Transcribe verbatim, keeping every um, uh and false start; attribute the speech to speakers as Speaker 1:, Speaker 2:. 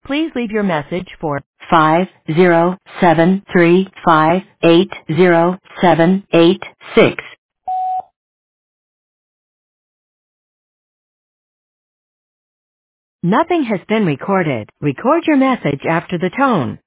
Speaker 1: Please leave your message for five zero seven three five eight zero seven eight six. Nothing has been recorded. Record your message after the tone.